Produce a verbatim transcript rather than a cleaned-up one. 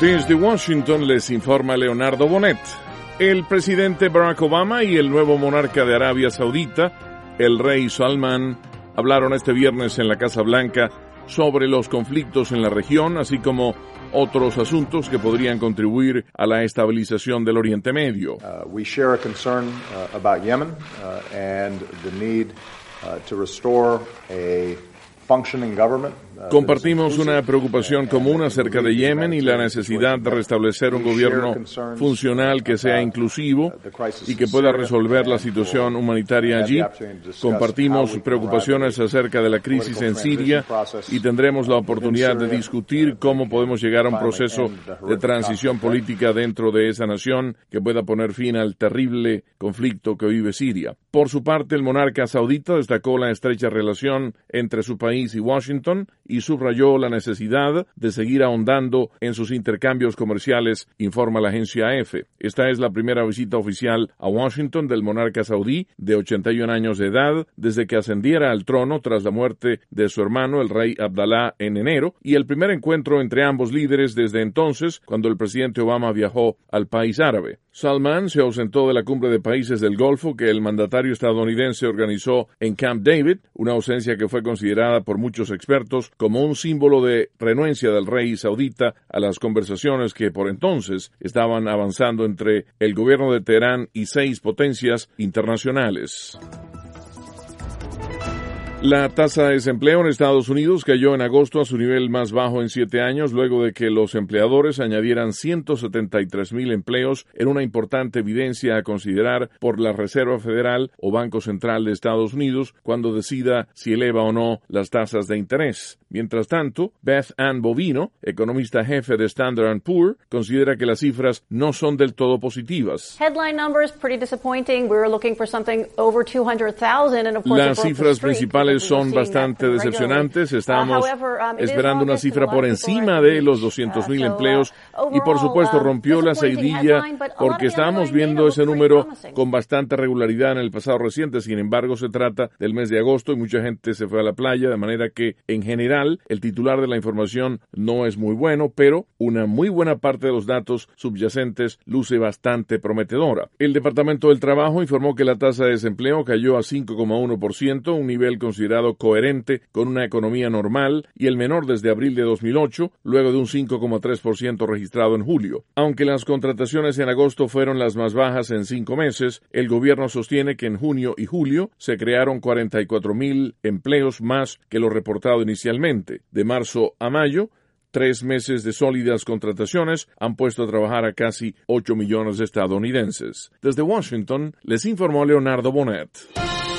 Desde Washington les informa Leonardo Bonet. El presidente Barack Obama y el nuevo monarca de Arabia Saudita, el rey Salman, hablaron este viernes en la Casa Blanca sobre los conflictos en la región, así como otros asuntos que podrían contribuir a la estabilización del Oriente Medio. Uh, we share a concern uh, about Yemen uh, and the need uh, to restore a functioning government. Compartimos una preocupación común acerca de Yemen y la necesidad de restablecer un gobierno funcional que sea inclusivo y que pueda resolver la situación humanitaria allí. Compartimos preocupaciones acerca de la crisis en Siria y tendremos la oportunidad de discutir cómo podemos llegar a un proceso de transición política dentro de esa nación que pueda poner fin al terrible conflicto que vive Siria. Por su parte, el monarca saudita destacó la estrecha relación entre su país y Washington y subrayó la necesidad de seguir ahondando en sus intercambios comerciales, informa la agencia A F. Esta es la primera visita oficial a Washington del monarca saudí de ochenta y un años de edad desde que ascendiera al trono tras la muerte de su hermano, el rey Abdalá, en enero, y el primer encuentro entre ambos líderes desde entonces, cuando el presidente Obama viajó al país árabe. Salman se ausentó de la cumbre de países del Golfo que el mandatario estadounidense organizó en Camp David, una ausencia que fue considerada por muchos expertos como un símbolo de renuencia del rey saudita a las conversaciones que por entonces estaban avanzando entre el gobierno de Teherán y seis potencias internacionales. La tasa de desempleo en Estados Unidos cayó en agosto a su nivel más bajo en siete años, luego de que los empleadores añadieran ciento setenta y tres mil empleos en una importante evidencia a considerar por la Reserva Federal o Banco Central de Estados Unidos cuando decida si eleva o no las tasas de interés. Mientras tanto, Beth Ann Bovino, economista jefe de Standard and Poor's, considera que las cifras no son del todo positivas. Headline numbers pretty disappointing. We were looking for something over two hundred thousand and of course Las cifras principales son bastante decepcionantes. Estábamos esperando una cifra por encima de los doscientos mil empleos y por supuesto rompió la seguidilla porque estábamos viendo ese número con bastante regularidad en el pasado reciente. Sin embargo, se trata del mes de agosto y mucha gente se fue a la playa, de manera que en general el titular de la información no es muy bueno, pero una muy buena parte de los datos subyacentes luce bastante prometedora. El Departamento del Trabajo informó que la tasa de desempleo cayó a cinco coma uno por ciento, un nivel considerado coherente con una economía normal y el menor desde abril de dos mil ocho, luego de un cinco coma tres por ciento registrado en julio. Aunque las contrataciones en agosto fueron las más bajas en cinco meses, el gobierno sostiene que en junio y julio se crearon cuarenta y cuatro mil empleos más que lo reportado inicialmente. De marzo a mayo, Tres meses de sólidas contrataciones han puesto a trabajar a casi ocho millones de estadounidenses. Desde Washington, les informó Leonardo Bonet.